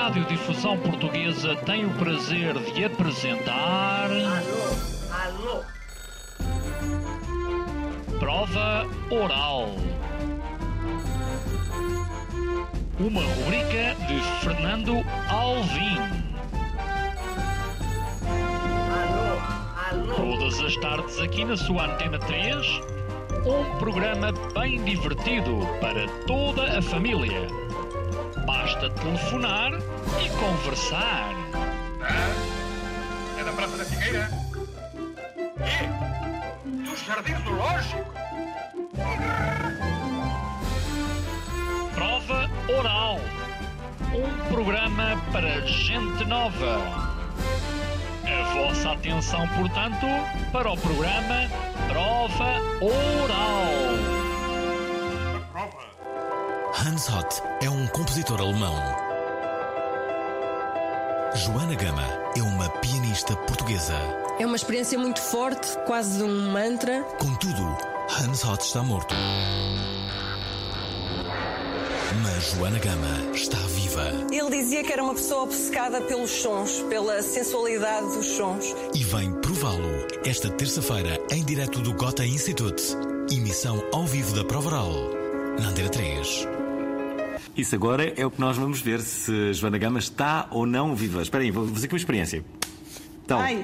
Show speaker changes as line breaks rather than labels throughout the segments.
Radiodifusão Portuguesa tem o prazer de apresentar...
Alô?
Prova Oral. Uma rubrica de Fernando Alvim.
Alô?
Todas as tardes aqui na sua Antena 3, um programa bem divertido para toda a família. Basta telefonar e conversar.
É da Praça da Figueira? E dos Jardins Zoológicos?
Prova Oral. Um programa para gente nova. A vossa atenção, portanto, para o programa Prova Oral.
Prova.
Hans Hott é um compositor alemão. Joana Gama é uma pianista portuguesa.
É uma experiência muito forte, quase um mantra.
Contudo, Hans Hott está morto. Mas Joana Gama está viva.
Ele dizia que era uma pessoa obcecada pelos sons, pela sensualidade dos sons.
E vem prová-lo esta terça-feira em direto do Goethe Institute. Emissão ao vivo da Prova Oral, na Antena 3.
Isso agora é o que nós vamos ver, se Joana Gama está ou não viva. Espera aí, vou fazer aqui uma experiência. Então,
Ai!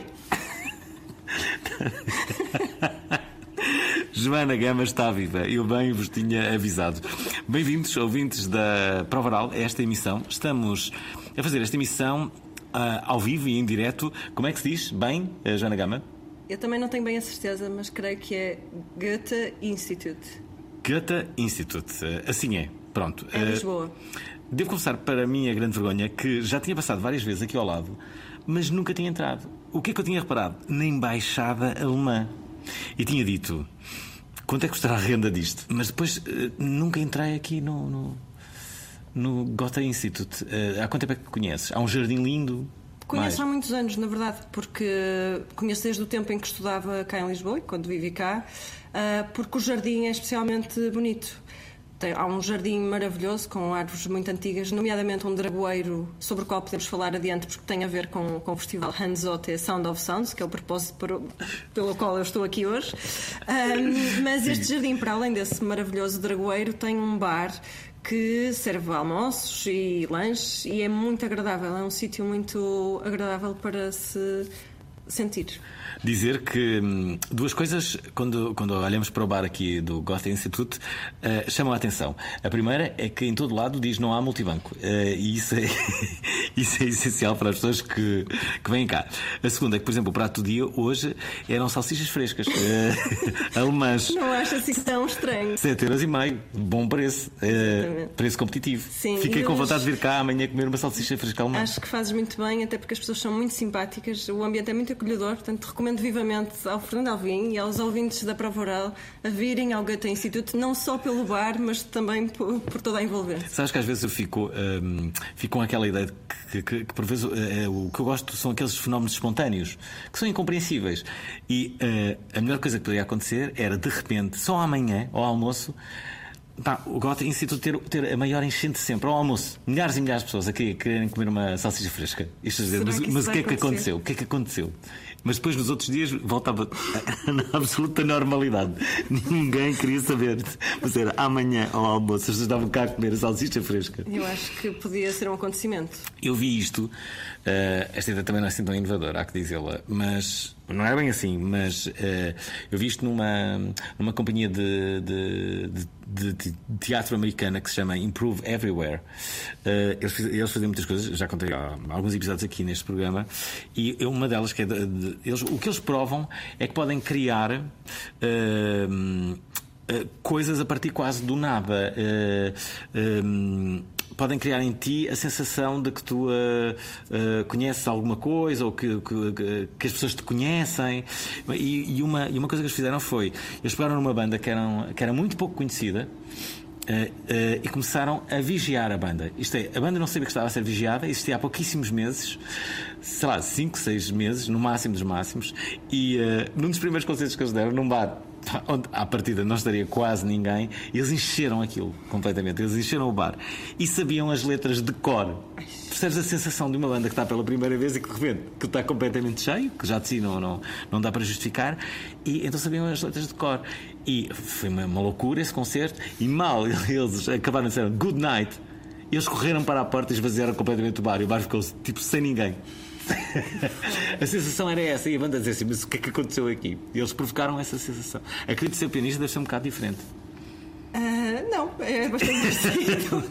Joana Gama está viva. Eu bem vos tinha avisado. Bem-vindos, ouvintes da Prova Oral, a esta emissão. Estamos a fazer esta emissão ao vivo e em direto. Como é que se diz? Bem, Joana Gama?
Eu também não tenho bem a certeza, mas creio que é Goethe Institute.
Goethe Institute. Assim é. Pronto.
É Lisboa.
Devo confessar, para mim, a grande vergonha, que já tinha passado várias vezes aqui ao lado, mas nunca tinha entrado. O que é que eu tinha reparado? Na embaixada alemã. E tinha dito, quanto é que custará a renda disto? Mas depois nunca entrei aqui no Goethe Institute. Há quanto tempo é que conheces? Há um jardim lindo?
Conheço há muitos anos, na verdade, porque conheço desde o tempo em que estudava cá em Lisboa, quando vivi cá, porque o jardim é especialmente bonito. Há um jardim maravilhoso com árvores muito antigas, nomeadamente um dragoeiro sobre o qual podemos falar adiante, porque tem a ver com o festival Hans Hott Sound of Sounds, que é o propósito pelo qual eu estou aqui hoje. Mas este jardim, para além desse maravilhoso dragoeiro, tem um bar que serve almoços e lanches e é muito agradável. É um sítio muito agradável para se sentir.
Dizer que duas coisas, quando olhamos para o bar aqui do Goethe Institute, chamam a atenção. A primeira é que em todo lado diz não há multibanco. E isso é essencial para as pessoas que vêm cá. A segunda é que, por exemplo, o prato do dia hoje eram salsichas frescas alemãs.
Não acho assim tão estranho.
7,5€. Bom preço. Preço competitivo.
Sim,
fiquei com vontade de vir cá amanhã comer uma salsicha fresca alemã.
Acho que fazes muito bem, até porque as pessoas são muito simpáticas, o ambiente é muito acolhedor, portanto recomendo vivamente ao Fernando Alvim e aos ouvintes da Prova Oral a virem ao Goethe Institute, não só pelo bar, mas também por toda a envolvência.
Sabes que às vezes eu fico com aquela ideia de que por vezes o que eu gosto são aqueles fenómenos espontâneos que são incompreensíveis e a melhor coisa que poderia acontecer era de repente, só amanhã ao almoço, o Goethe Institute ter a maior enchente sempre ao almoço, milhares e milhares de pessoas aqui a quererem comer uma salsicha fresca. Mas o que é que aconteceu? O que é que aconteceu? Mas depois nos outros dias voltava na absoluta normalidade. Ninguém queria saber. Mas era amanhã ao almoço, as pessoas estavam cá a comer a salsicha fresca.
Eu acho que podia ser um acontecimento.
Eu vi isto, esta ideia também não é assim tão inovadora, há que dizê-la, mas não é bem assim, mas eu vi isto numa companhia de teatro americana que se chama Improve Everywhere. Eles fazem muitas coisas, já contei alguns episódios aqui neste programa, e uma delas que é o que eles provam é que podem criar coisas a partir quase do nada. Podem criar em ti a sensação de que tu conheces alguma coisa ou que as pessoas te conhecem. E uma coisa que eles fizeram foi, eles pegaram numa banda que era muito pouco conhecida e começaram a vigiar a banda. Isto é, a banda não sabia que estava a ser vigiada, existia há pouquíssimos meses, sei lá, 5, 6 meses, no máximo dos máximos, e num dos primeiros concertos que eles deram, num bar onde à partida não estaria quase ninguém, eles encheram aquilo completamente, eles encheram o bar e sabiam as letras de cor. Percebes a sensação de uma banda que está pela primeira vez e que de repente que está completamente cheio, que já de si não dá para justificar, e então sabiam as letras de cor. E foi uma loucura esse concerto, e mal eles acabaram de dizer good night, eles correram para a porta e esvaziaram completamente o bar, e o bar ficou tipo sem ninguém. A sensação era essa, e a banda dizia assim: mas o que é que aconteceu aqui? E eles provocaram essa sensação. Acredito que ser pianista deve ser um bocado diferente.
Não, é bastante parecido.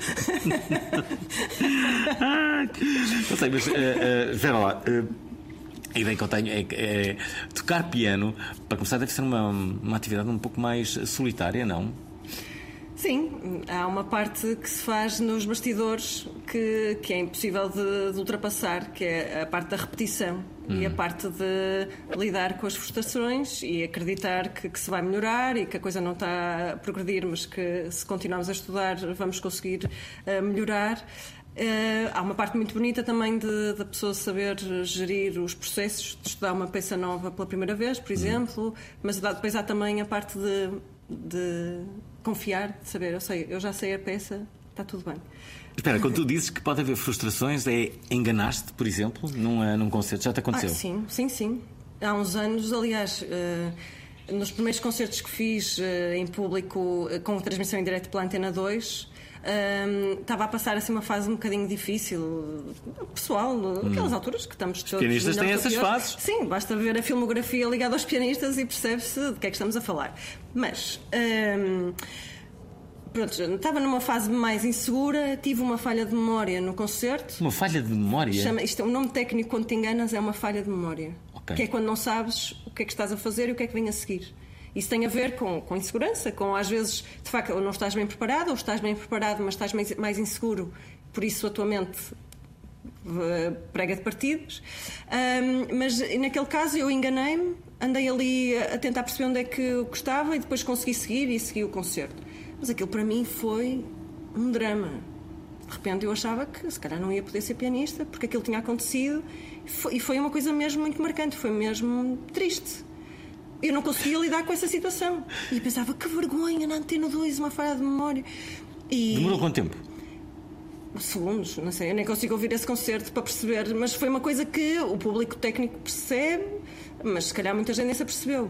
Não sei, mas espera lá. A ideia que eu tenho é tocar piano, para começar, deve ser uma atividade um pouco mais solitária, não?
Sim, há uma parte que se faz nos bastidores que é impossível de ultrapassar, que é a parte da repetição e a parte de lidar com as frustrações e acreditar que se vai melhorar e que a coisa não está a progredir, mas que se continuarmos a estudar vamos conseguir melhorar. Há uma parte muito bonita também da pessoa saber gerir os processos de estudar uma peça nova pela primeira vez, por exemplo, mas depois há também a parte de confiar, de saber, eu já sei a peça, está tudo bem.
Espera, quando tu dizes que pode haver frustrações, enganaste, por exemplo, num concerto, já te aconteceu?
Sim. Há uns anos, aliás, nos primeiros concertos que fiz em público, com transmissão em direto pela Antena 2, estava a passar assim uma fase um bocadinho difícil, pessoal, naquelas alturas que estamos todos.
Os pianistas têm essas fases.
Sim, basta ver a filmografia ligada aos pianistas e percebe-se de que é que estamos a falar. Mas pronto, estava numa fase mais insegura, tive uma falha de memória no concerto.
Uma falha de memória?
Isto é um nome técnico, quando te enganas, é uma falha de memória.
Okay.
Que é quando não sabes o que é que estás a fazer e o que é que vem a seguir. Isso tem a ver com insegurança, com às vezes, de facto, ou não estás bem preparado, ou estás bem preparado, mas estás mais inseguro, por isso a tua mente prega de partidos. Mas naquele caso eu enganei-me, andei ali a tentar perceber onde é que eu gostava e depois consegui seguir e segui o concerto. Mas aquilo para mim foi um drama. De repente eu achava que se calhar não ia poder ser pianista porque aquilo tinha acontecido e foi uma coisa mesmo muito marcante, foi mesmo triste. Eu não conseguia lidar com essa situação. E pensava, que vergonha, na Antena 2, uma falha de memória.
Demorou quanto tempo?
Segundos, não sei, eu nem consigo ouvir esse concerto para perceber. Mas foi uma coisa que o público técnico percebe, mas se calhar muita gente nem se apercebeu.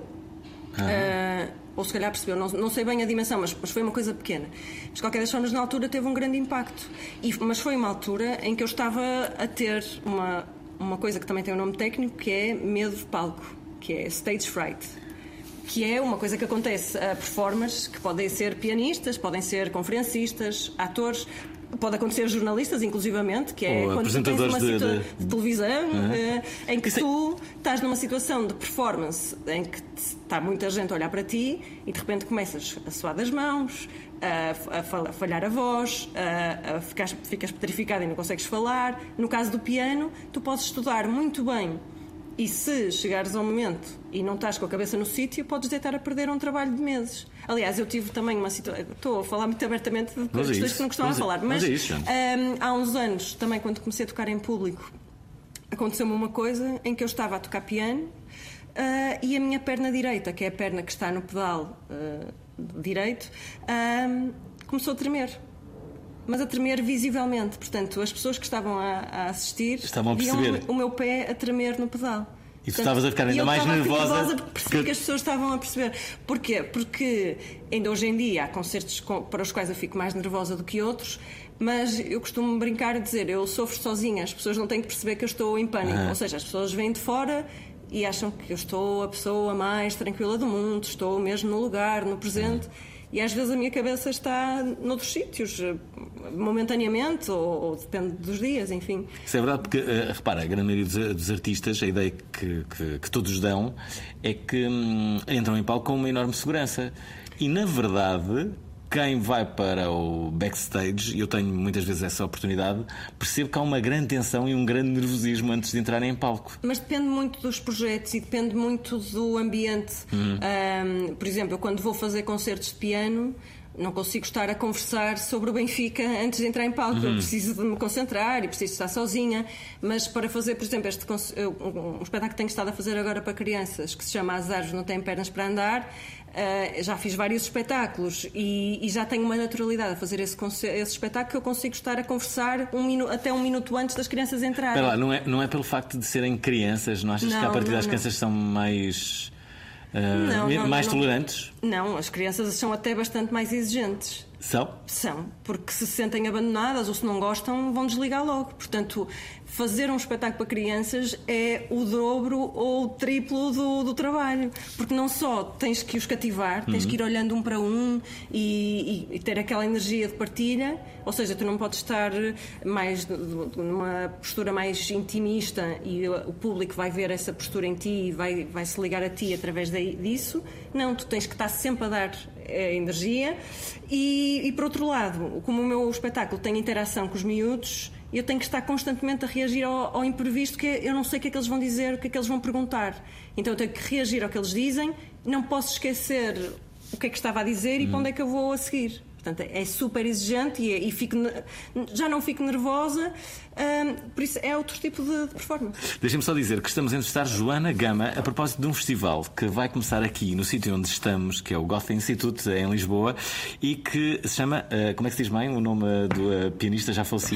Ou se calhar percebeu, não sei bem a dimensão, mas foi uma coisa pequena. Mas de qualquer das formas, na altura teve um grande impacto. Mas foi uma altura em que eu estava a ter uma coisa que também tem um nome técnico, que é medo de palco, que é stage fright. Que é uma coisa que acontece a performers, que podem ser pianistas, podem ser conferencistas, atores, pode acontecer jornalistas, inclusivamente, que é quando tu tens uma situação de televisão em que tu estás numa situação de performance em que está muita gente a olhar para ti e de repente começas a suar das mãos, a falhar a voz, ficas petrificado e não consegues falar. No caso do piano, tu podes estudar muito bem. E se chegares ao momento e não estás com a cabeça no sítio, podes estar a perder um trabalho de meses. Aliás, eu tive também uma situação. Estou a falar muito abertamente de questões que não costumava falar, mas há uns anos, também quando comecei a tocar em público, aconteceu-me uma coisa em que eu estava a tocar piano e a minha perna direita, que é a perna que está no pedal direito, começou a tremer. Mas a tremer visivelmente. Portanto, as pessoas que estavam a assistir viam o meu pé a tremer no pedal.
E tu estavas a ficar ainda mais nervosa
porque percebi que as pessoas estavam a perceber. Porquê? Porque ainda hoje em dia há concertos para os quais eu fico mais nervosa do que outros, mas eu costumo brincar e dizer, eu sofro sozinha, as pessoas não têm que perceber que eu estou em pânico. Ou seja, as pessoas vêm de fora e acham que eu estou a pessoa mais tranquila do mundo, estou mesmo no lugar, no presente. E às vezes a minha cabeça está noutros sítios, momentaneamente, ou depende dos dias, enfim.
Isso é verdade, porque, repara, a grande maioria dos artistas, a ideia que todos dão é que entram em palco com uma enorme segurança. E, na verdade, quem vai para o backstage, e eu tenho muitas vezes essa oportunidade, percebo que há uma grande tensão e um grande nervosismo antes de entrar em palco.
Mas depende muito dos projetos e depende muito do ambiente. Por exemplo, eu quando vou fazer concertos de piano, Não consigo estar a conversar sobre o Benfica antes de entrar em palco. Eu preciso de me concentrar e preciso estar sozinha. Mas para fazer, por exemplo, um espetáculo que tenho estado a fazer agora para crianças, que se chama As Árvores Não Têm Pernas para Andar, já fiz vários espetáculos e já tenho uma naturalidade a fazer esse espetáculo que eu consigo estar a conversar até um minuto antes das crianças entrarem.
Espera lá, não é pelo facto de serem crianças, não achas que a partir das crianças são mais... mais tolerantes?
Não, as crianças são até bastante mais exigentes.
São,
porque se sentem abandonadas ou se não gostam, vão desligar logo. Portanto, fazer um espetáculo para crianças é o dobro ou o triplo do trabalho. Porque não só tens que os cativar, tens que ir olhando um para um e ter aquela energia de partilha. Ou seja, tu não podes estar mais numa postura mais intimista e o público vai ver essa postura em ti e vai se ligar a ti através disso. Não, tu tens que estar sempre a dar energia e por outro lado, como o meu espetáculo tem interação com os miúdos, eu tenho que estar constantemente a reagir ao imprevisto, que eu não sei o que é que eles vão dizer, o que é que eles vão perguntar. Então eu tenho que reagir ao que eles dizem, não posso esquecer o que é que estava a dizer e para onde é que eu vou a seguir. Portanto, é super exigente e já não fico nervosa, por isso é outro tipo de performance.
Deixem-me só dizer que estamos a entrevistar Joana Gama a propósito de um festival que vai começar aqui no sítio onde estamos, que é o Goethe Institute, em Lisboa, e que se chama, como é que se diz bem o nome do pianista já falecido?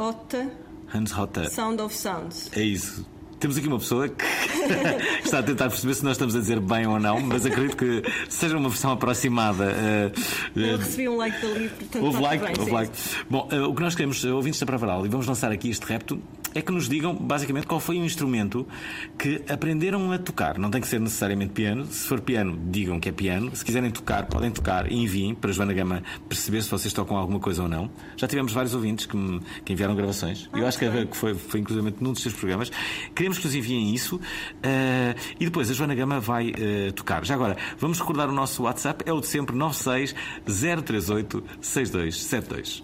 Hans Hotte.
Sound of Sounds. É isso. Temos aqui uma pessoa que está a tentar perceber se nós estamos a dizer bem ou não, mas acredito que seja uma versão aproximada.
Eu recebi um like dali, portanto
houve like. Bom, o que nós queremos, ouvintes da Provaral, e vamos lançar aqui este repto, é que nos digam basicamente qual foi o instrumento que aprenderam a tocar. Não tem que ser necessariamente piano. Se for piano, digam que é piano. Se quiserem tocar, podem tocar e enviem para a Joana Gama perceber se vocês tocam alguma coisa ou não. Já tivemos vários ouvintes que enviaram gravações. Eu acho que foi inclusive num dos seus programas. Queremos que nos enviem isso e depois a Joana Gama vai tocar. Já agora, vamos recordar o nosso WhatsApp. É o de sempre, 96 038 6272.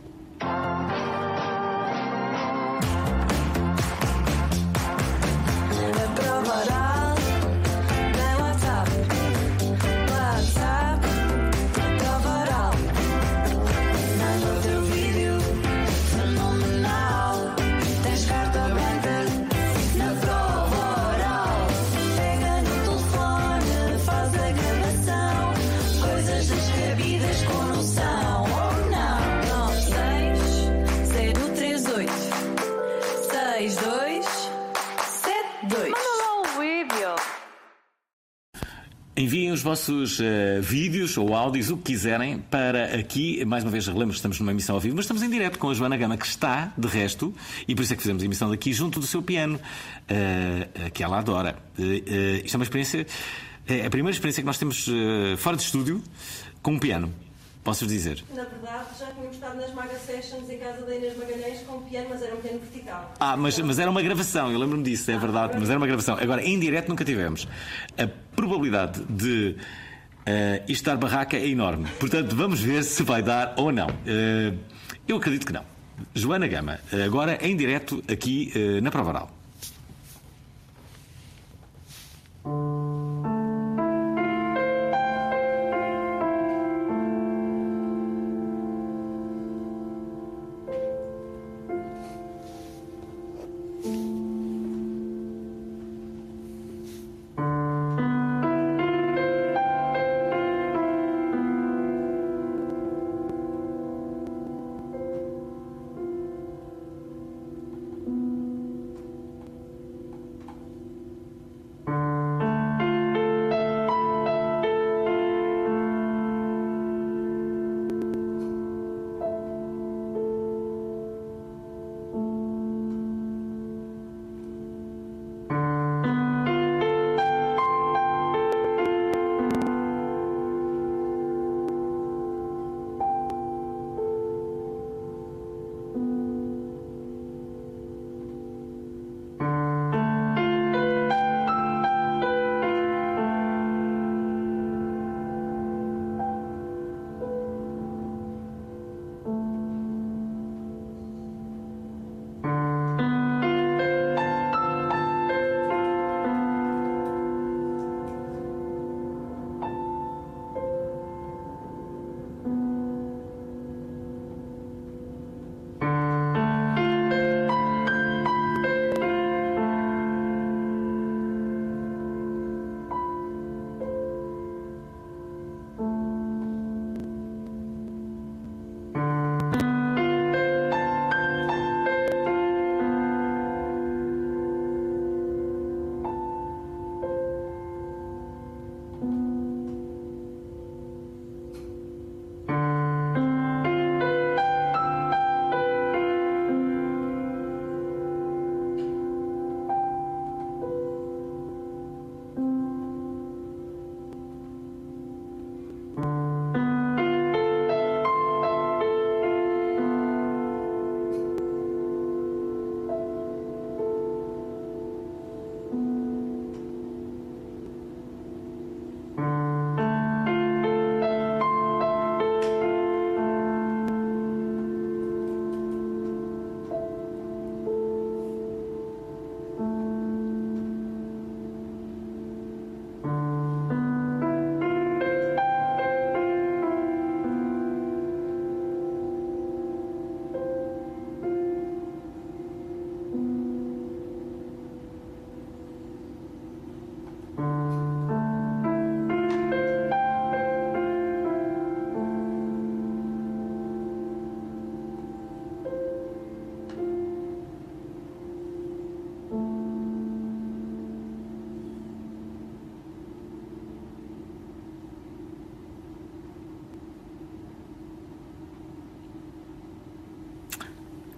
Enviem os vossos vídeos ou áudios, o que quiserem, para aqui. Mais uma vez, relembro que estamos numa emissão ao vivo, mas estamos em direto com a Joana Gama, que está, de resto, e por isso é que fizemos a emissão daqui, junto do seu piano, que ela adora. Isto é uma experiência, é a primeira experiência que nós temos fora de estúdio com um piano. Posso-vos dizer?
Na verdade, já tínhamos estado nas Maga Sessions em casa da Inês Magalhães com um piano, mas era um piano vertical.
Mas era uma gravação, eu lembro-me disso, é verdade, mas era uma gravação. Agora, em direto nunca tivemos. A probabilidade de isto dar barraca é enorme. Portanto, vamos ver se vai dar ou não. Eu acredito que não. Joana Gama, agora em direto aqui na Provaral.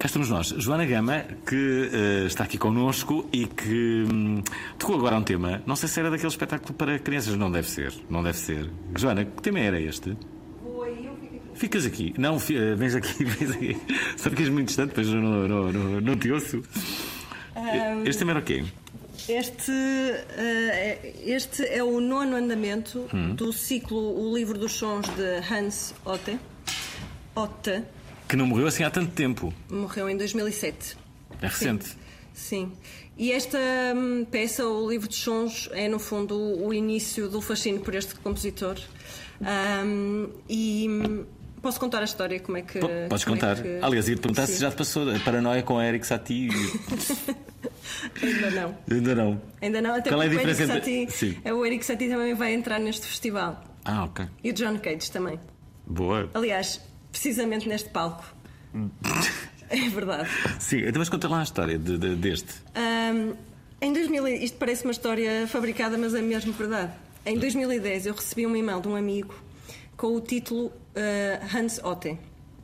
Cá estamos nós. Joana Gama, que está aqui connosco e que tocou agora um tema. Não sei se era daquele espetáculo para crianças. Não deve ser. Joana, que tema era este? Ficas aqui. Não, vens aqui. Só ficas muito distante, depois eu não te ouço. Este tema era o quê?
Este é o 9º andamento do ciclo O Livro dos Sons de Hans Otte.
Que não morreu assim há tanto tempo.
Morreu em 2007.
É recente.
Sim. E esta peça, O Livro dos Sons, é no fundo o início do fascínio por este compositor. E posso contar a história? Como é que.
Podes contar. Aliás, ia-te perguntar se já te passou a paranoia com a Erik Satie.
Ainda não, até
qual é a
porque
diferença
o Erik Satie também vai entrar neste festival.
Ok.
E o John Cage também.
Boa.
Aliás, precisamente neste palco. É verdade.
Sim, então mas conta lá a história deste.
Em 2000, isto parece uma história fabricada, mas é mesmo verdade. Em 2010 eu recebi um e-mail de um amigo com o título Hans Otte.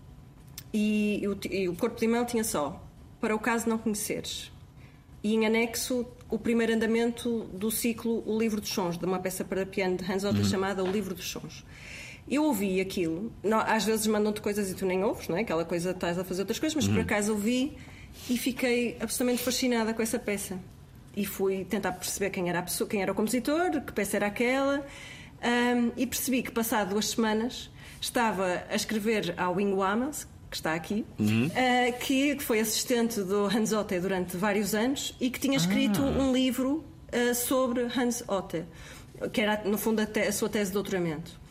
E o corpo de e-mail tinha só: para o caso não conheceres. E em anexo o primeiro andamento do ciclo O Livro dos Sons, de uma peça para piano de Hans Otte chamada O Livro dos Sons. Eu ouvi aquilo, às vezes mandam-te coisas e tu nem ouves, não é? Aquela coisa, estás a fazer outras coisas, mas por acaso ouvi e fiquei absolutamente fascinada com essa peça. E fui tentar perceber quem era a pessoa, quem era o compositor, que peça era aquela, e percebi que, passado 2 semanas, estava a escrever ao Ingo Amels, que está aqui, que foi assistente do Hans Otte durante vários anos e que tinha escrito um livro sobre Hans Otte, que era, no fundo, a sua tese de doutoramento.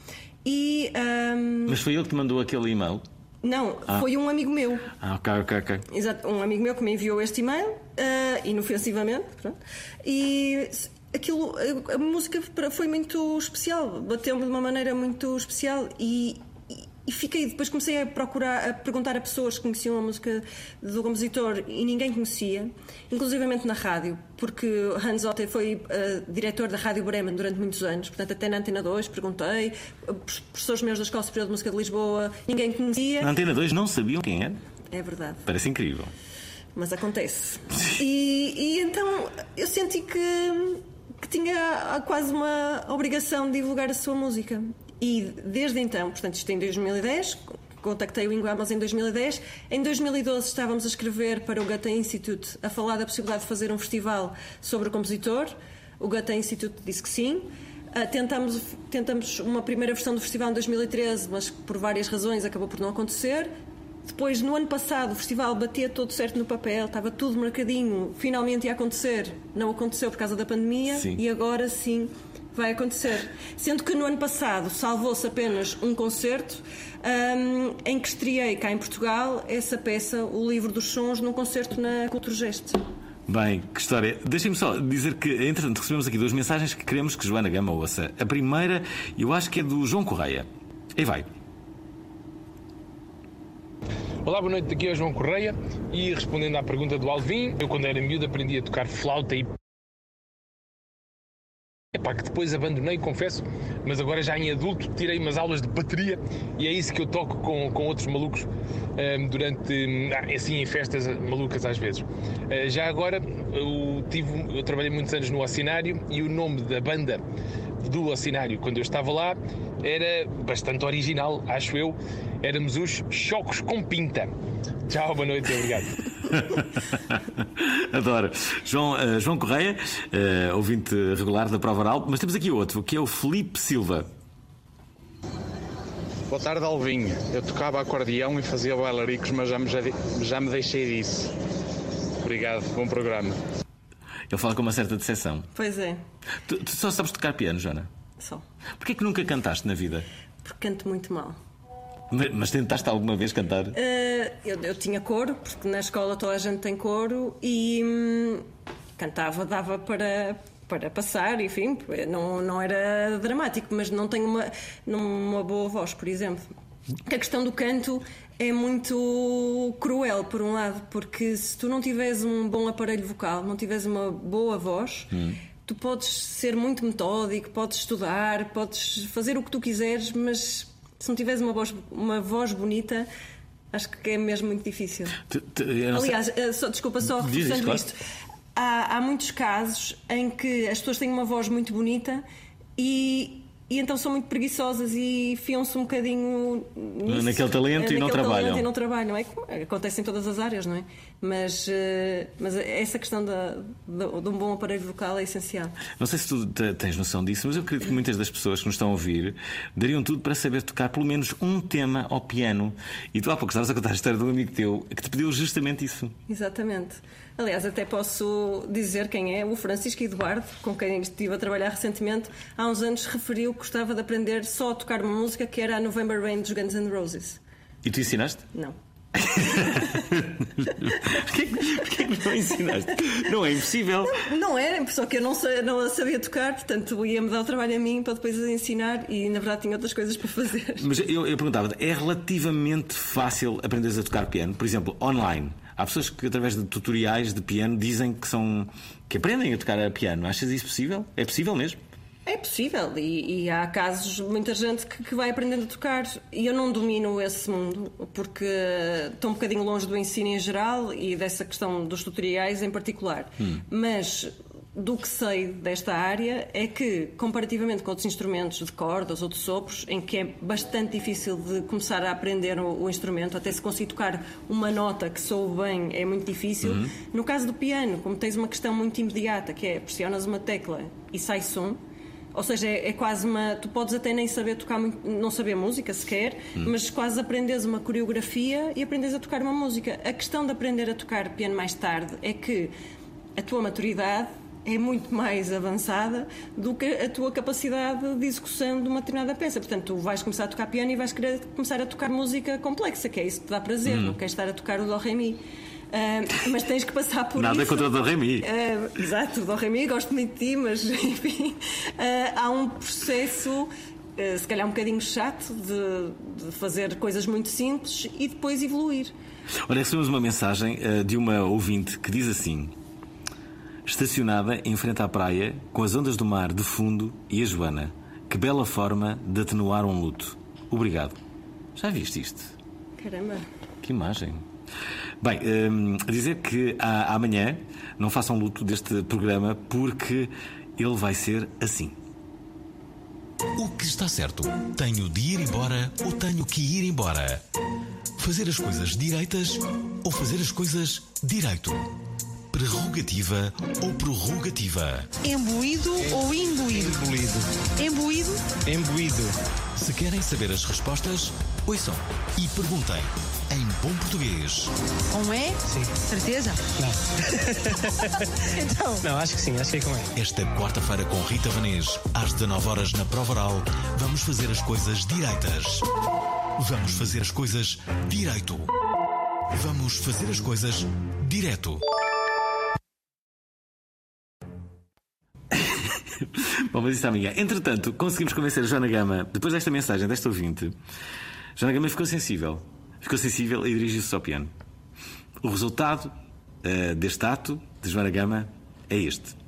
Mas foi ele que te mandou aquele e-mail?
Não, foi um amigo meu.
Ok.
Exato, um amigo meu que me enviou este e-mail, inofensivamente, pronto. E aquilo, a música foi muito especial, bateu-me de uma maneira muito especial e fiquei, depois comecei a procurar, a perguntar a pessoas que conheciam a música do compositor e ninguém conhecia, inclusivamente na rádio, porque Hans Otte foi diretor da Rádio Bremen durante muitos anos, portanto até na Antena 2 perguntei, professores meus da Escola Superior de Música de Lisboa, ninguém conhecia.
Na Antena 2 não sabiam quem era?
É verdade.
Parece incrível.
Mas acontece. E então eu senti que tinha quase uma obrigação de divulgar a sua música. E desde então, portanto isto em 2010, contactei o Ingo Amels em 2010. Em 2012 estávamos a escrever para o Goethe Institute, a falar da possibilidade de fazer um festival sobre o compositor. O Goethe Institute disse que sim. Tentamos uma primeira versão do festival em 2013, mas por várias razões acabou por não acontecer. Depois, no ano passado, o festival batia todo certo no papel, estava tudo marcadinho, finalmente ia acontecer. Não aconteceu por causa da pandemia.
Sim.
E agora sim vai acontecer. Sendo que no ano passado salvou-se apenas um concerto em que estreiei cá em Portugal essa peça, O Livro dos Sons, num concerto na Culturgest.
Bem, que história. Deixem-me só dizer que, entretanto, recebemos aqui 2 mensagens que queremos que Joana Gama ouça. A primeira, eu acho que é do João Correia. Aí vai.
Olá, boa noite, aqui é o João Correia. E respondendo à pergunta do Alvin, eu quando era miúdo aprendi a tocar flauta e que depois abandonei, confesso, mas agora já em adulto tirei umas aulas de bateria e é isso que eu toco com outros malucos durante, assim, em festas malucas às vezes. Já agora eu trabalhei muitos anos no Oceanário e o nome da banda do Oceanário, quando eu estava lá, era bastante original, acho eu. Éramos os Chocos com Pinta. Tchau, boa noite e obrigado.
Adoro. João Correia, ouvinte regular da Prova Oral, mas temos aqui outro, que é o Filipe Silva.
Boa tarde, Alvinho. Eu tocava acordeão e fazia bailaricos, mas já me deixei disso. Obrigado, bom programa.
Ele fala com uma certa decepção.
Pois é.
Tu só sabes tocar piano, Joana?
Só.
Porquê que nunca cantaste na vida?
Porque canto muito mal.
Mas tentaste alguma vez cantar?
Eu tinha coro, porque na escola toda a gente tem coro e cantava, dava para passar, enfim, não era dramático, mas não tenho uma boa voz, por exemplo. A questão do canto é muito cruel, por um lado, porque se tu não tiveres um bom aparelho vocal, não tiveres uma boa voz, tu podes ser muito metódico, podes estudar, podes fazer o que tu quiseres, mas se não tiveres uma voz bonita, Acho que é mesmo muito difícil.
Eu não sei-
Aliás, desculpa, só
Diz,
reforçando
claro.
isto. Há muitos casos em que as pessoas têm uma voz muito bonita e então são muito preguiçosas e fiam-se um bocadinho nisso,
Naquele talento e não
naquele
trabalham.
talento e não trabalham. É como acontece em todas as áreas, não é? Mas essa questão de um bom aparelho vocal é essencial.
Não sei se tu tens noção disso, mas eu acredito que muitas das pessoas que nos estão a ouvir dariam tudo para saber tocar pelo menos um tema ao piano. E tu há pouco estavas a contar a história de um amigo teu que te pediu justamente isso.
Exatamente. Aliás, até posso dizer quem é. O Francisco Eduardo, com quem estive a trabalhar recentemente, há uns anos referiu que gostava de aprender só a tocar uma música que era a November Rain dos Guns N' Roses.
E tu ensinaste?
Não.
Porquê que não ensinaste? Não é impossível.
Não era, só que eu não a sabia tocar, portanto ia-me dar o trabalho a mim para depois a ensinar e na verdade tinha outras coisas para fazer.
Mas eu perguntava, é relativamente fácil aprenderes a tocar piano? Por exemplo, online. Há pessoas que através de tutoriais de piano dizem que aprendem a tocar piano. Achas isso possível? É possível mesmo?
É possível e há casos, muita gente que vai aprendendo a tocar e eu não domino esse mundo porque estou um bocadinho longe do ensino em geral e dessa questão dos tutoriais em particular. Mas do que sei desta área é que, comparativamente com outros instrumentos de cordas ou de sopros, em que é bastante difícil de começar a aprender o instrumento, até se conseguir tocar uma nota que soe bem é muito difícil. No caso do piano, como tens uma questão muito imediata, que é pressionas uma tecla e sai som. Ou seja, é quase uma... Tu podes até nem saber tocar muito, não saber música sequer, mas quase aprendes uma coreografia e aprendes a tocar uma música. A questão de aprender a tocar piano mais tarde é que a tua maturidade é muito mais avançada do que a tua capacidade de execução de uma determinada peça. Portanto, tu vais começar a tocar piano e vais querer começar a tocar música complexa, que é isso que te dá prazer, não queres estar a tocar o Dó Ré Mi. Mas tens que passar por
Nada
isso.
contra o Dó Ré Mi.
Exato, o Dó Ré Mi, gosto muito de ti, mas enfim, há um processo se calhar um bocadinho chato de fazer coisas muito simples e depois evoluir.
Olha, recebemos uma mensagem de uma ouvinte que diz assim: estacionada em frente à praia, com as ondas do mar de fundo e a Joana. Que bela forma de atenuar um luto. Obrigado. Já viste isto?
Caramba.
Que imagem. Bem, dizer que amanhã não façam luto deste programa porque ele vai ser assim.
O que está certo? Tenho de ir embora ou tenho que ir embora? Fazer as coisas direitas ou fazer as coisas direito? Prerrogativa ou prorrogativa?
Embuído ou imbuído? Embuído?
Embuído.
Se querem saber as respostas, ouçam e perguntem em bom português.
Com E?
Sim.
Certeza?
Não.
Então.
Não, acho que sim, acho que é com E.
Esta quarta-feira com Rita Vanês, às 19h na Prova Oral, vamos fazer as coisas direitas. Vamos fazer as coisas direito. Vamos fazer as coisas direto.
Bom, mas isso amanhã. Entretanto, conseguimos convencer a Joana Gama, depois desta mensagem, desta ouvinte. Joana Gama ficou sensível. Ficou sensível e dirigiu-se ao piano. O resultado deste ato de Joana Gama é este.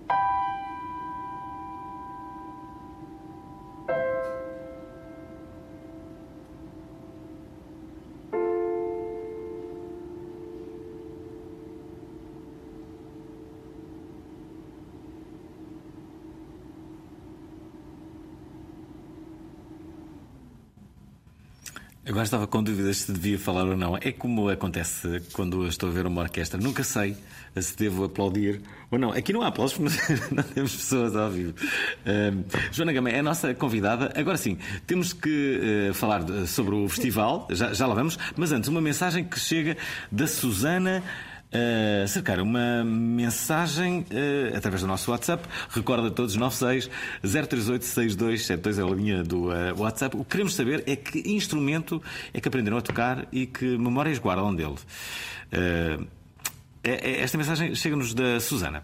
Agora estava com dúvidas se devia falar ou não. É como acontece quando eu estou a ver uma orquestra. Nunca sei se devo aplaudir ou não. Aqui não há aplausos porque não temos pessoas ao vivo. Joana Gama é a nossa convidada. Agora sim, temos que falar sobre o festival. Já lá vamos. Mas antes, uma mensagem que chega da Susana Cercar, uma mensagem através do nosso WhatsApp. Recorda a todos, 96 038 6272 é a linha do WhatsApp. O que queremos saber é que instrumento é que aprenderam a tocar e que memórias guardam dele. Esta mensagem chega-nos da Susana.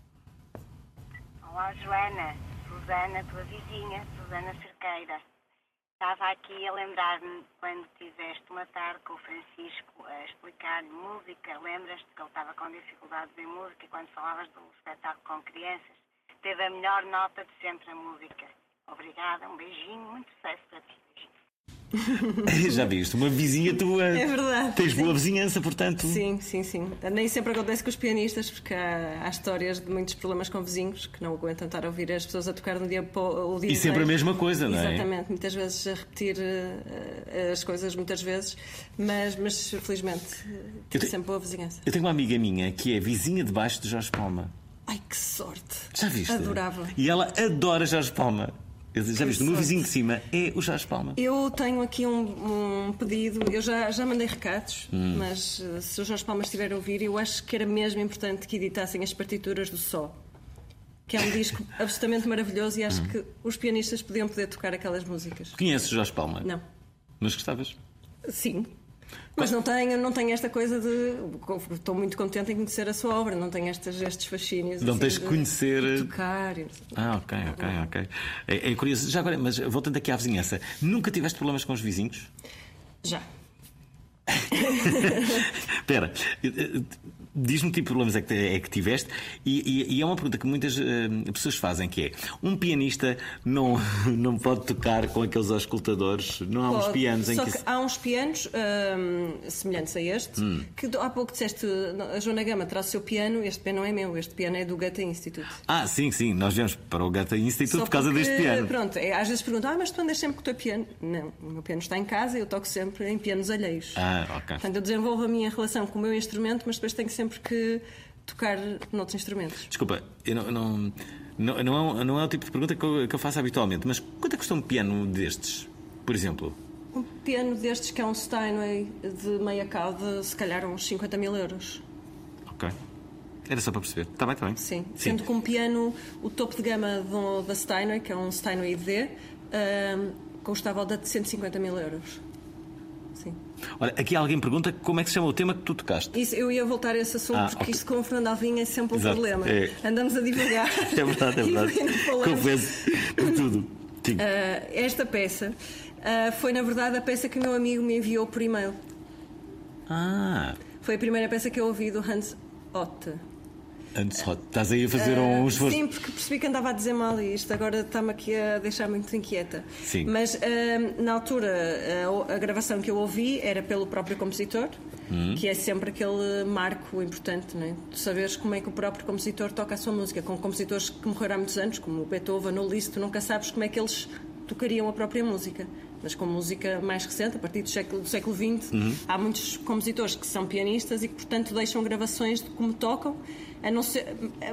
Olá, Joana. Susana, tua vizinha, Susana Cerqueira. Estava aqui a lembrar-me quando tiveste uma tarde com o Francisco a explicar música. Lembras-te que ele estava com dificuldades em música e quando falavas do espetáculo com crianças, teve a melhor nota de sempre a música. Obrigada, um beijinho, muito sucesso para ti.
Já viste, uma vizinha tua.
É verdade.
Tens boa vizinhança, portanto.
Sim. Nem sempre acontece com os pianistas, porque há histórias de muitos problemas com vizinhos que não aguentam estar a ouvir as pessoas a tocar de um dia para o dia.
E sempre a mesma coisa, não é?
Exatamente, muitas vezes a repetir as coisas, muitas vezes, mas felizmente tive sempre boa vizinhança.
Eu tenho uma amiga minha que é vizinha debaixo de Jorge Palma.
Ai, que sorte!
Já viste?
Adorava.
E ela adora Jorge Palma. Já viste? O meu vizinho de cima é o Jorge Palma.
Eu tenho aqui um pedido. Eu já mandei recados, mas se o Jorge Palma estiver a ouvir, eu acho que era mesmo importante que editassem as partituras do Só, que é um disco absolutamente maravilhoso e acho que os pianistas podiam poder tocar aquelas músicas.
Conheces o Jorge Palma?
Não.
Mas gostavas?
Sim. Mas não tenho esta coisa de... Estou muito contente em conhecer a sua obra. Não tenho estes fascínios.
Não
assim,
tens que conhecer...
De tocar.
Ok. É curioso. Já agora, mas voltando aqui à vizinhança, nunca tiveste problemas com os vizinhos?
Já.
Espera, diz-me que tipo de problemas é que tiveste e é uma pergunta que muitas pessoas fazem, que é: um pianista não pode tocar com aqueles auscultadores? Não há uns pianos em que
há uns pianos semelhantes a este que há pouco disseste, a Joana Gama traz o seu piano. Este piano não é meu, este piano é do Goethe Institute.
Sim, nós viemos para o Goethe Institute por causa deste piano.
Pronto, às vezes perguntam: mas tu andas sempre com o teu piano? Não, o meu piano está em casa e eu toco sempre em pianos alheios.
Ok.
Portanto, eu desenvolvo a minha relação com o meu instrumento, mas depois tenho sempre que tocar noutros instrumentos.
Desculpa, eu não é o tipo de pergunta que eu faço habitualmente, mas quanto é que custa um piano destes, por exemplo?
Um piano destes, que é um Steinway de meia cauda, se calhar uns 50 mil euros.
Ok. Era só para perceber. Está bem.
Sim. Sendo que um piano, o topo de gama da Steinway, que é um Steinway D, custava ao de 150 mil euros. Sim.
Olha, aqui alguém pergunta como é que se chama o tema que tu tocaste.
Isso, eu ia voltar a esse assunto, porque isto com o Fernando Alvim é sempre um problema. Andamos a divulgar.
É verdade. Confesso por tudo.
Esta peça foi, na verdade, a peça que o meu amigo me enviou por e-mail. Foi a primeira peça que eu ouvi do Hans Otte.
Estás aí a fazer um esforço.
Sim, porque percebi que andava a dizer mal e isto agora está-me aqui a deixar muito inquieta.
Sim.
Mas na altura a gravação que eu ouvi era pelo próprio compositor, que é sempre aquele marco importante, não é? Tu saberes como é que o próprio compositor toca a sua música. Com compositores que morreram há muitos anos, como o Beethoven ou Liszt, tu nunca sabes como é que eles tocariam a própria música. Mas com música mais recente, a partir do século XX, há muitos compositores que são pianistas e que, portanto, deixam gravações de como tocam, a não ser,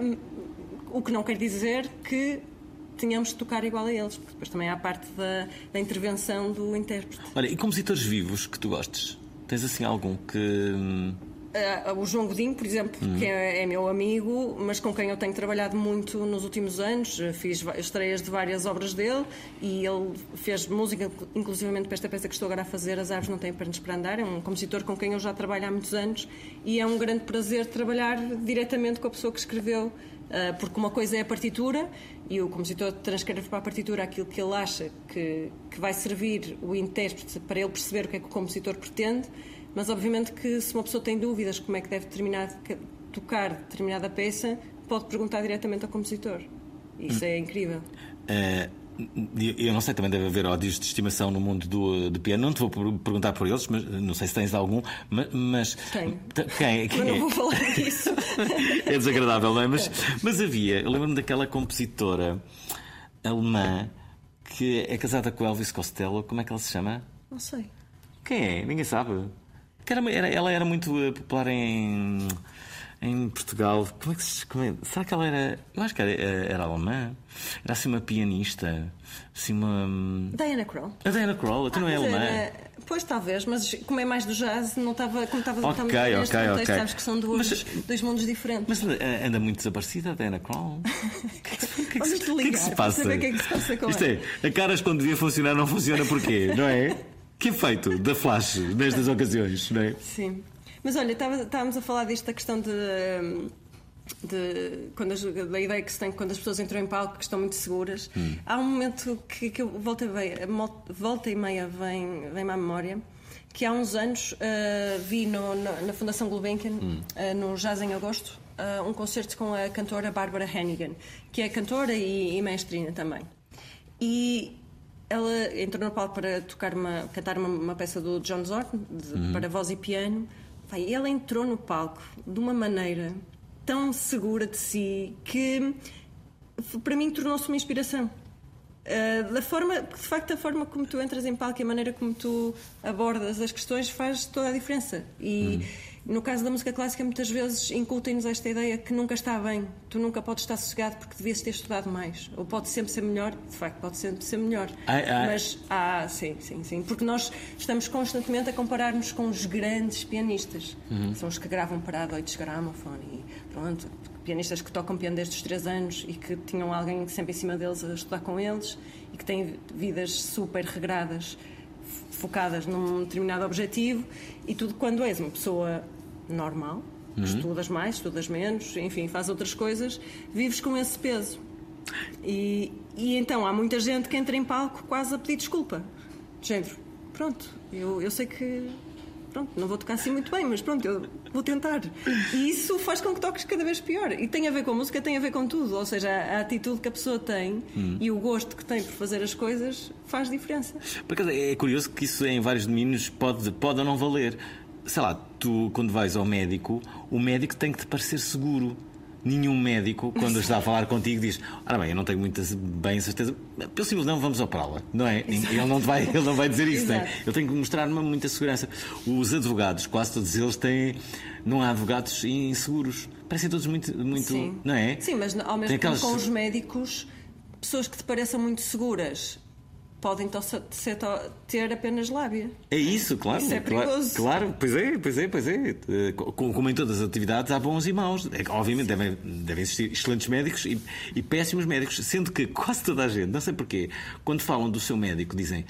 o que não quer dizer que tenhamos de tocar igual a eles, porque depois também há a parte da intervenção do intérprete.
Olha, e compositores vivos que tu gostes? Tens assim algum que...
O João Godinho, por exemplo, que é meu amigo, mas com quem eu tenho trabalhado muito nos últimos anos. Fiz estreias de várias obras dele e ele fez música, inclusivamente para esta peça que estou agora a fazer, As Aves Não Têm Pernas para Andar. É um compositor com quem eu já trabalho há muitos anos e é um grande prazer trabalhar diretamente com a pessoa que escreveu, porque uma coisa é a partitura e o compositor transcreve para a partitura aquilo que ele acha que vai servir o intérprete para ele perceber o que é que o compositor pretende. Mas obviamente que se uma pessoa tem dúvidas como é que deve tocar determinada peça, pode perguntar diretamente ao compositor. Isso é incrível.
Eu não sei, também deve haver ódios de estimação no mundo do piano. Não te vou perguntar por eles, mas não sei se tens algum. Mas
tenho.
Quem?
Eu não vou falar disso.
É desagradável, não é? Mas havia, eu lembro-me daquela compositora alemã que é casada com Elvis Costello. Como é que ela se chama?
Não sei.
Quem é? Ninguém sabe. Ela era muito popular em Portugal. Será que ela era... Eu acho que era alemã. Era assim uma pianista. Assim uma...
Diana Krall.
A Diana Krall, tu não é alemã?
Pois talvez, mas como é mais do jazz, não estava... Como estava neste contexto, sabes que são dois mundos diferentes.
Mas anda muito desaparecida a Diana Krall. O que é que se passa?
Saber o que é que se passa com
Isto
ela.
a caras quando devia funcionar não funciona porquê, não é? Que efeito da flash nestas ocasiões, não é?
Sim. Mas olha, estávamos a falar disto, da questão da ideia que se tem quando as pessoas entram em palco, que estão muito seguras. Há um momento que eu volta e meia vem-me à memória, que há uns anos vi na Fundação Gulbenkian, no Jazz em Agosto, um concerto com a cantora Barbara Hannigan, que é cantora e maestrina também. E ela entrou no palco para cantar uma peça do John Zorn, para voz e piano. E ela entrou no palco de uma maneira tão segura de si que, para mim, tornou-se uma inspiração. De facto, a forma como tu entras em palco e a maneira como tu abordas as questões faz toda a diferença. E no caso da música clássica, muitas vezes incutem-nos esta ideia que nunca está bem. Tu nunca podes estar sossegado porque devias ter estudado mais. Ou pode sempre ser melhor. De facto, pode sempre ser melhor. Mas, sim. Porque nós estamos constantemente a comparar-nos com os grandes pianistas. São os que gravam para a Deutsche Grammophon e pronto. Pianistas que tocam piano desde os 3 anos e que tinham alguém sempre em cima deles a estudar com eles e que têm vidas super regradas, focadas num determinado objetivo, e tudo quando és uma pessoa normal, estudas mais, estudas menos, enfim, faz outras coisas, vives com esse peso. E então há muita gente que entra em palco quase a pedir desculpa. De género, pronto, eu sei que... Pronto, não vou tocar assim muito bem, mas pronto, eu vou tentar. E isso faz com que toques cada vez pior. E tem a ver com a música, tem a ver com tudo. Ou seja, a atitude que a pessoa tem e o gosto que tem por fazer as coisas faz diferença.
Porque é curioso que isso em vários domínios pode ou não valer. Sei lá, tu quando vais ao médico, o médico tem que te parecer seguro. Nenhum médico, quando está a falar contigo, diz: ora bem, eu não tenho muita certeza. Pelo simples não, vamos operá-la, não é? Ele não vai dizer isso, não é? Ele tem que mostrar-me muita segurança. Os advogados, quase todos eles têm. Não há advogados inseguros. Parecem todos muito
Sim.
Não é?
Sim, mas ao mesmo tempo com os médicos, pessoas que te pareçam muito seguras podem ter apenas lábia.
É isso, claro.
Isso é perigoso.
Claro, pois é. Como em todas as atividades, há bons e maus. Obviamente devem existir excelentes médicos e péssimos médicos, sendo que quase toda a gente, não sei porquê, quando falam do seu médico, dizem: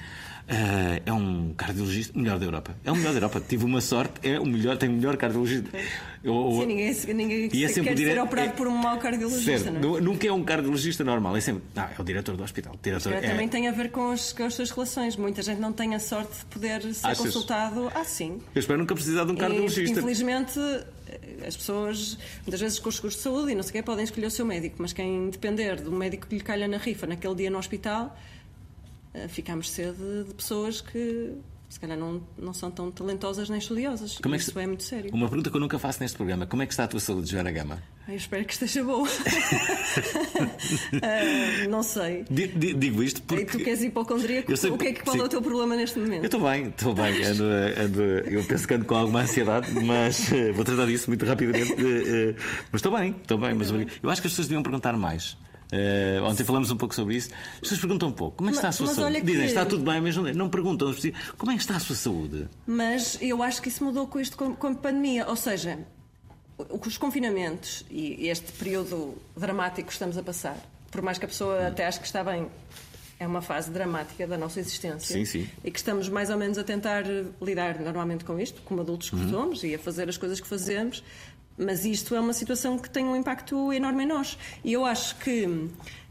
é um cardiologista melhor da Europa. É o melhor da Europa. Tive uma sorte, tenho o melhor cardiologista.
Sim, ninguém quer ser operado por um mau cardiologista.
Certo,
não é?
Nunca é um cardiologista normal. É sempre é o diretor do hospital.
Também tem a ver com as suas relações. Muita gente não tem a sorte de poder ser consultado assim.
Eu espero nunca precisar de um cardiologista.
Infelizmente, as pessoas, muitas vezes com os seguros de saúde e não sei o quê, podem escolher o seu médico, mas quem depender de um médico que lhe calha na rifa naquele dia no hospital, ficamos cedo de pessoas que se calhar não são tão talentosas nem estudiosas. Isso é muito sério.
Uma pergunta que eu nunca faço neste programa: como é que está a tua saúde, Joana Gama?
Eu espero que esteja boa. Não sei.
Digo isto porque...
E tu que és hipocondríaco, qual é o teu problema neste momento?
Eu estou bem. Eu penso que ando com alguma ansiedade, mas vou tratar disso muito rapidamente. Mas estou bem. Mas eu acho que as pessoas deviam perguntar mais. Ontem falamos um pouco sobre isso. As pessoas perguntam um pouco: como é que está a sua saúde? Dizem: está tudo bem, mas não perguntam como é que está a sua saúde.
Mas eu acho que isso mudou com a pandemia. Ou seja, os confinamentos e este período dramático que estamos a passar, por mais que a pessoa até ache que está bem, é uma fase dramática da nossa existência.
Sim.
E que estamos mais ou menos a tentar lidar normalmente com isto, como adultos que somos, e a fazer as coisas que fazemos. Mas isto é uma situação que tem um impacto enorme em nós. E eu acho que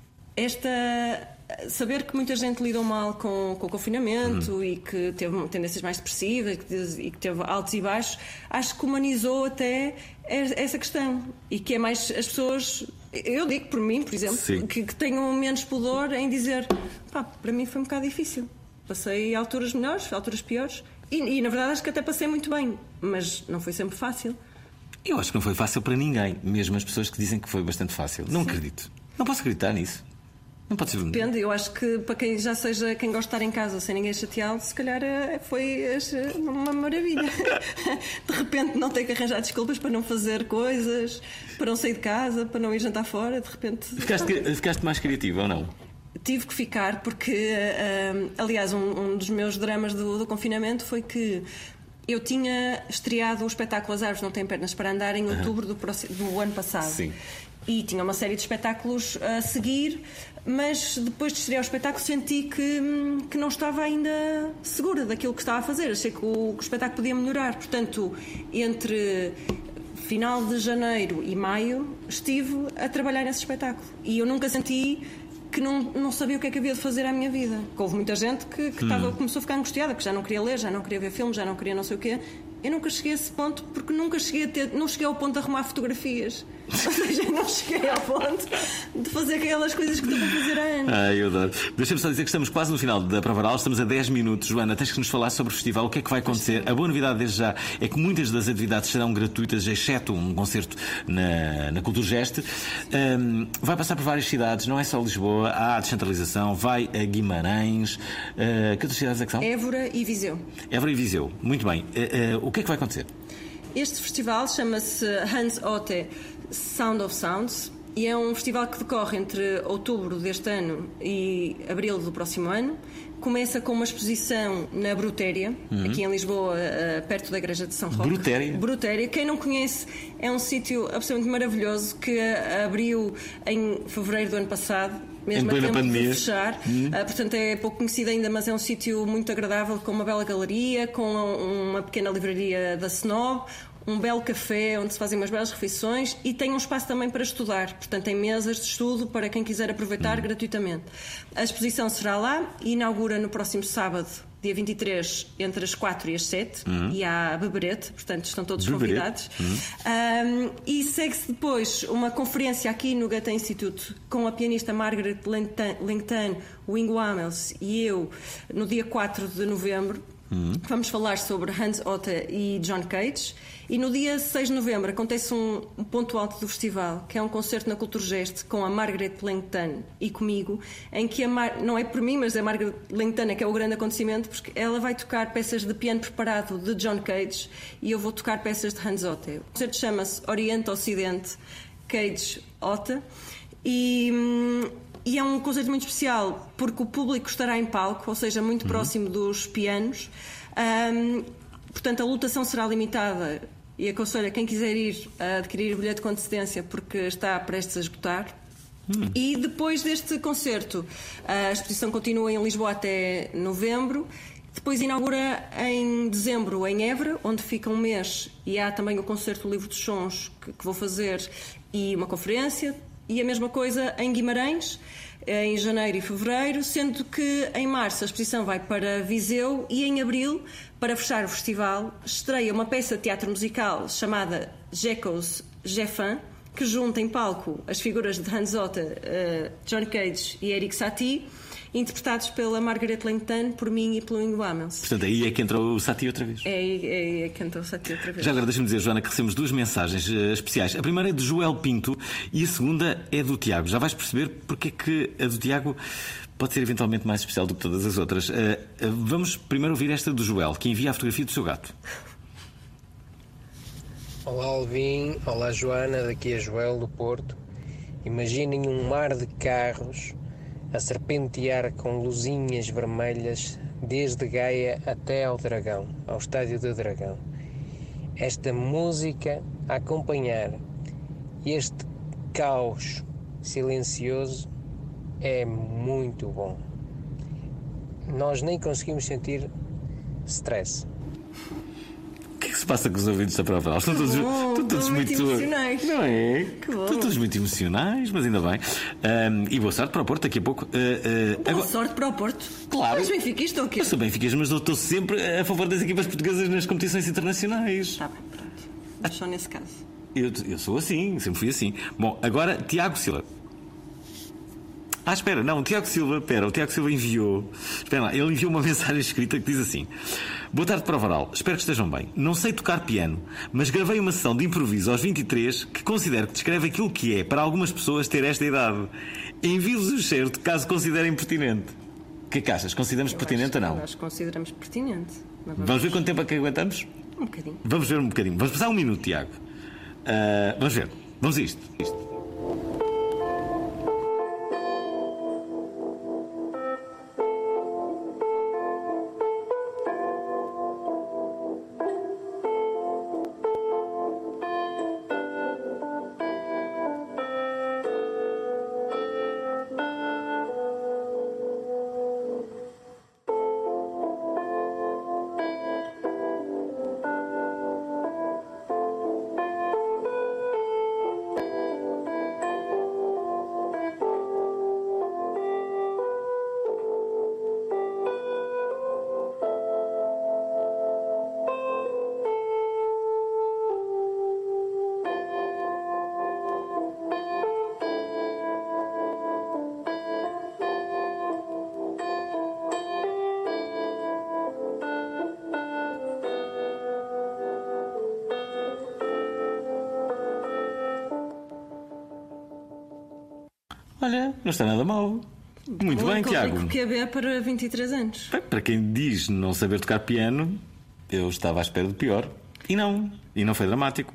saber que muita gente lidou mal com o confinamento e que teve tendências mais depressivas e que teve altos e baixos, acho que humanizou até essa questão. E que é mais as pessoas Eu digo por mim, por exemplo, que tenho menos pudor em dizer, para mim foi um bocado difícil. Passei alturas melhores, alturas piores e na verdade acho que até passei muito bem, mas não foi sempre fácil.
Eu acho que não foi fácil para ninguém, mesmo as pessoas que dizem que foi bastante fácil. Não acredito. Não posso acreditar nisso. Não pode ser.
Depende, eu acho que para quem já seja quem gosta de estar em casa sem ninguém chateá-lo, se calhar foi uma maravilha. De repente não ter que arranjar desculpas para não fazer coisas, para não sair de casa, para não ir jantar fora, de repente.
Ficaste mais criativa ou não?
Tive que ficar porque, aliás, um dos meus dramas do confinamento foi que eu tinha estreado o espetáculo As Árvores Não Têm Pernas para Andar em outubro do ano passado.
Sim.
E tinha uma série de espetáculos a seguir, mas depois de estrear o espetáculo senti que não estava ainda segura daquilo que estava a fazer. Achei que o espetáculo podia melhorar. Portanto, entre final de janeiro e maio estive a trabalhar nesse espetáculo. E eu nunca senti que não sabia o que é que havia de fazer à minha vida. Houve muita gente que começou a ficar angustiada, que já não queria ler, já não queria ver filmes, já não queria não sei o quê. Eu nunca cheguei a esse ponto porque não cheguei ao ponto de arrumar fotografias. Ou seja, não cheguei ao ponto de fazer aquelas coisas que estou a fazer há anos.
Eu adoro. Deixa-me só dizer que estamos quase no final da prova oral, estamos a 10 minutos. Joana, tens que nos falar sobre o festival, o que é que vai acontecer. A boa novidade desde já é que muitas das atividades serão gratuitas, exceto um concerto na Culturgest. Vai passar por várias cidades, não é só Lisboa, há a descentralização, vai a Guimarães. Que outras cidades é que são?
Évora e Viseu.
Évora e Viseu, muito bem. O que é que vai acontecer?
Este festival chama-se Hans Otte Sound of Sounds e é um festival que decorre entre outubro deste ano e abril do próximo ano. Começa com uma exposição na Brutéria, aqui em Lisboa, perto da Igreja de São Roque. Brutéria. Quem não conhece, é um sítio absolutamente maravilhoso que abriu em fevereiro do ano passado, mesmo a tempo de fechar. Portanto, é pouco conhecido ainda, mas é um sítio muito agradável, com uma bela galeria, com uma pequena livraria da Snob, um belo café onde se fazem umas belas refeições e tem um espaço também para estudar. Portanto, tem mesas de estudo para quem quiser aproveitar gratuitamente. A exposição será lá e inaugura no próximo sábado, dia 23, entre as 4 e as 7, e há beberete, portanto estão todos convidados. E segue-se depois uma conferência aqui no Goethe Institute com a pianista Margaret Langton, o Ingo Amels e eu, no dia 4 de novembro. Vamos falar sobre Hans Otte e John Cage. E no dia 6 de novembro acontece um ponto alto do festival, que é um concerto na Culturgest com a Margaret Langton e comigo, em que não é por mim, mas a Margaret Langton é que é o grande acontecimento, porque ela vai tocar peças de piano preparado de John Cage e eu vou tocar peças de Hans Otte. O concerto chama-se Oriente-Ocidente Cage Otte e é um concerto muito especial porque o público estará em palco, ou seja, muito próximo dos pianos. Portanto, a lotação será limitada e aconselho a quem quiser ir a adquirir o bilhete com antecedência porque está prestes a esgotar. E depois deste concerto, a exposição continua em Lisboa até novembro. Depois inaugura em dezembro em Évora, onde fica um mês, e há também o concerto do Livro dos Sons que vou fazer e uma conferência. E a mesma coisa em Guimarães, em janeiro e fevereiro, sendo que em março a exposição vai para Viseu e em abril, para fechar o festival, estreia uma peça de teatro musical chamada Jekyll's Jeffin, que junta em palco as figuras de Hans Otte, John Cage e Erik Satie, interpretados pela Margaret Langton, por mim e pelo Ingo Amels.
Portanto, aí é que entrou o Satie outra vez.
É que entrou o Satie outra vez.
Já agora deixa-me dizer, Joana, que recebemos 2 mensagens especiais. A primeira é de Joel Pinto e a segunda é do Tiago. Já vais perceber porque é que a do Tiago pode ser eventualmente mais especial do que todas as outras. Vamos primeiro ouvir esta do Joel, que envia a fotografia do seu gato.
Olá Alvin, olá Joana, daqui é Joel do Porto. Imaginem um mar de carros a serpentear com luzinhas vermelhas desde Gaia até ao Dragão, ao Estádio do Dragão. Esta música a acompanhar este caos silencioso é muito bom. Nós nem conseguimos sentir stress.
O que é que se passa com os ouvintes da prova? Estão todos muito
emocionais.
Não é? Estão todos muito emocionais, mas ainda bem. E boa sorte para o Porto daqui a pouco.
Boa sorte para o Porto.
Claro.
Mas benfiquista ou quê?
Eu sou benfiquista, mas estou sempre a favor das equipas portuguesas nas competições internacionais.
Está bem, pronto. Mas só nesse caso.
Eu sou assim, sempre fui assim. Bom, agora Tiago Silva. Espera, não, o Tiago Silva enviou. Espera lá, ele enviou uma mensagem escrita que diz assim: boa tarde, prova oral, espero que estejam bem. Não sei tocar piano, mas gravei uma sessão de improviso aos 23 que considero que descreve aquilo que é para algumas pessoas ter esta idade. Envio-vos o certo caso considerem pertinente. O que é que achas? Consideramos pertinente ou não?
Nós consideramos pertinente.
Vamos ver quanto tempo é que aguentamos?
Um bocadinho.
Vamos ver um bocadinho. Vamos passar um minuto, Tiago. Vamos ver. Vamos a isto. Olha, não está nada mal. Muito bem, Tiago.
O que é para 23 anos?
Bem, para quem diz não saber tocar piano, eu estava à espera de pior. E não foi dramático.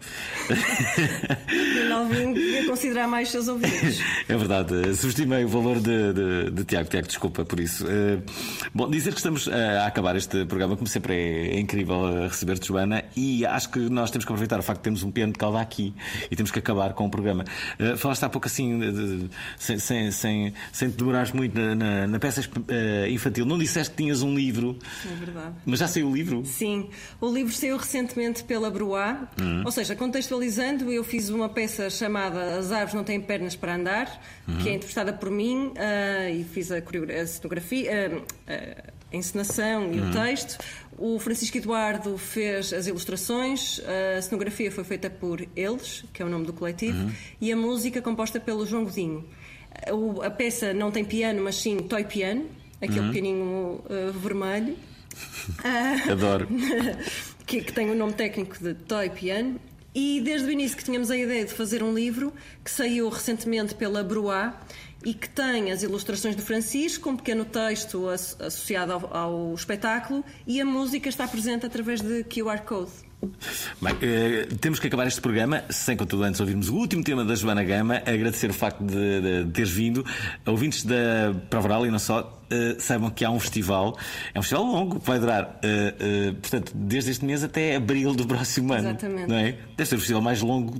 O Alvin devia considerar mais seus ouvidos.
É verdade, subestimei o valor de Tiago. Tiago, desculpa por isso. Bom, dizer que estamos a acabar este programa, como sempre é incrível receber-te, Joana, e acho que nós temos que aproveitar o facto de termos um piano de cauda aqui e temos que acabar com o programa. Falaste há pouco assim, sem te demorares muito na peça infantil. Não disseste que tinhas um livro.
É verdade.
Mas já saiu o livro?
Sim, o livro saiu recentemente pela Bruá. Ou seja, contextualizando, eu fiz uma peça chamada As Árvores Não Têm Pernas para Andar, que é interpretada por mim, e fiz a cenografia, a encenação e o texto. O Francisco Eduardo fez as ilustrações, a cenografia foi feita por eles, que é o nome do coletivo, e a música composta pelo João Godinho. A peça não tem piano, mas sim toy piano, aquele pianinho vermelho.
Adoro.
que tem o nome técnico de toy piano. E desde o início que tínhamos a ideia de fazer um livro que saiu recentemente pela Bruá e que tem as ilustrações do Francisco, um pequeno texto associado ao espetáculo, e a música está presente através de QR Code.
Bem, temos que acabar este programa sem, contudo, antes ouvirmos o último tema da Joana Gama. Agradecer o facto de teres vindo. Ouvintes da Prova Oral e não só, saibam que há um festival. É um festival longo que vai durar portanto, desde este mês até abril do próximo ano.
Exatamente.
Não é? Deve ser o festival mais longo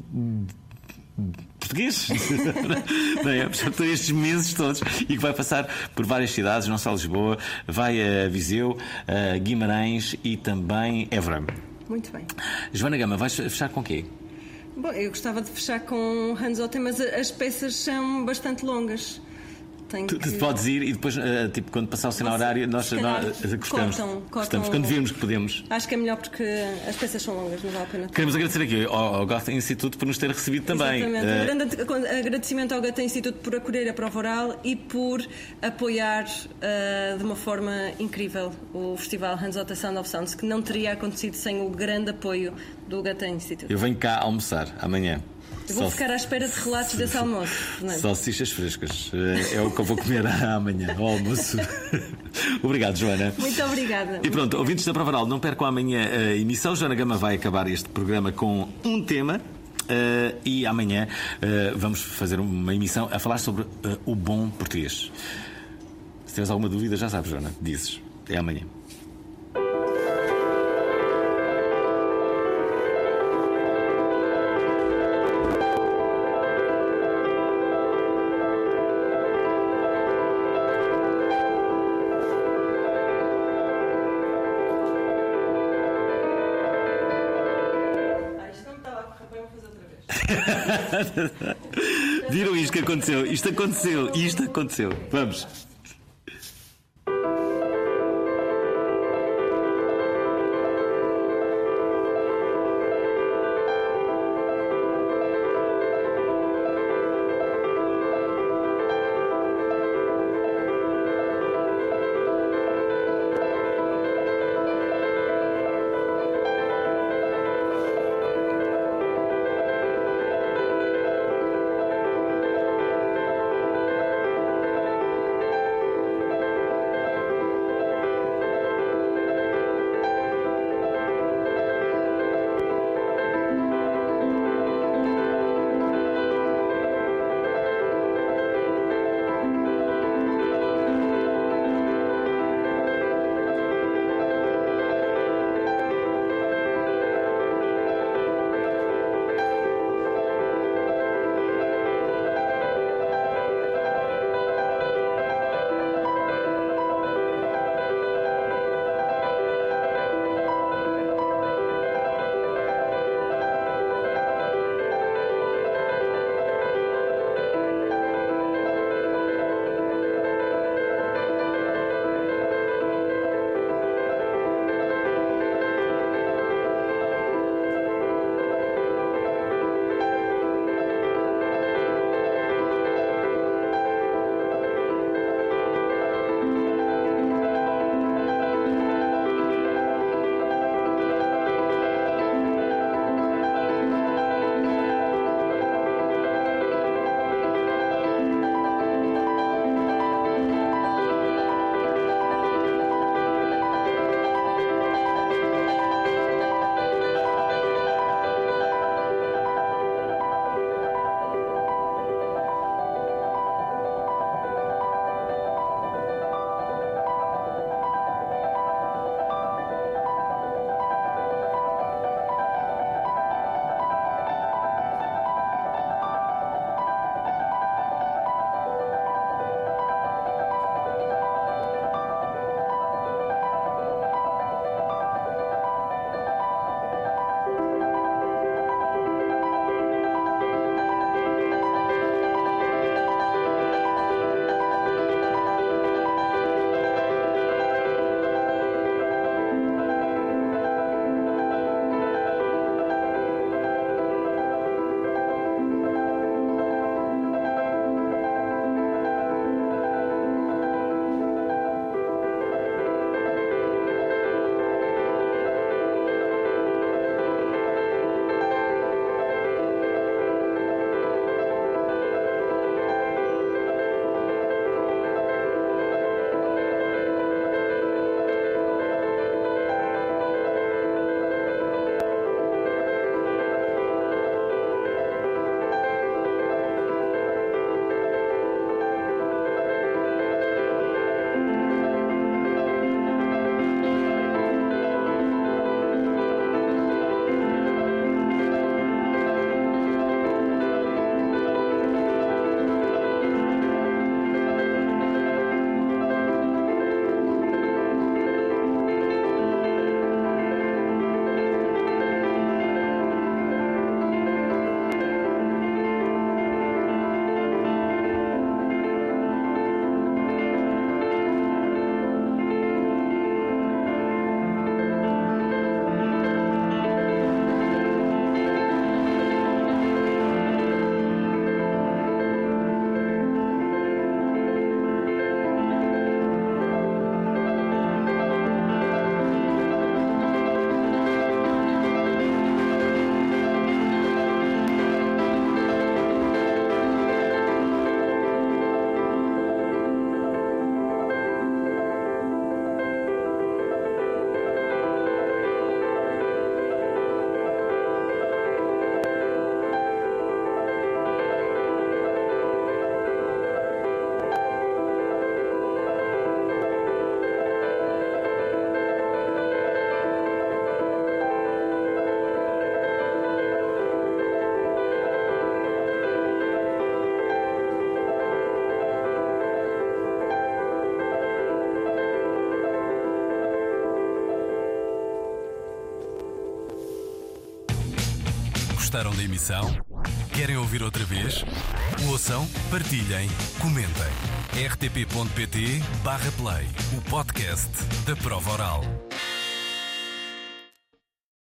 português. Não é? Portanto, estes meses todos, e que vai passar por várias cidades, não só Lisboa, vai a Viseu, a Guimarães e também Évora.
Muito bem.
Joana Gama, vais fechar com o quê?
Bom, eu gostava de fechar com Hans Otten, mas as peças são bastante longas.
Tu podes ir e depois, tipo, quando passar o sinal horário, nós gostamos. Quando virmos que podemos.
Acho que é melhor porque as peças são longas, não vale a pena.
Queremos agradecer aqui ao Goethe Instituto por nos ter recebido também.
Exatamente. Um grande agradecimento ao Goethe Instituto por acolher a Prova Oral e por apoiar de uma forma incrível o festival Hans Otten Sound of Sounds, que não teria acontecido sem o grande apoio do Goethe Instituto.
Eu venho cá almoçar amanhã.
Eu vou ficar à espera de relatos desse almoço, Fernando.
Salsichas frescas. É o que eu vou comer amanhã, ao almoço. Obrigado, Joana.
Muito obrigada.
E pronto, ouvintes da Prova Oral, não percam amanhã a emissão. Joana Gama vai acabar este programa com um tema. E amanhã vamos fazer uma emissão a falar sobre o bom português. Se tiveres alguma dúvida, já sabes, Joana, dizes. É amanhã. Viram isto que aconteceu? Isto aconteceu. Vamos.
gostaram da emissão? Querem ouvir outra vez? Ouçam, partilhem, comentem. rtp.pt/play, o podcast da Prova Oral.